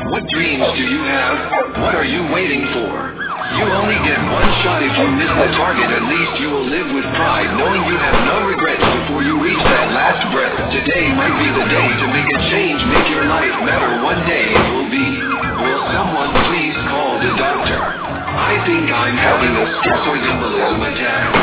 What dreams do you have? What are you waiting for? You only get one shot. If you miss the target, at least you will live with pride, knowing you have no regrets before you reach that last breath. Today might be the day to make a change, make your life better. One day it will be. Will someone please call the doctor? I think I'm having a stress or embolism attack.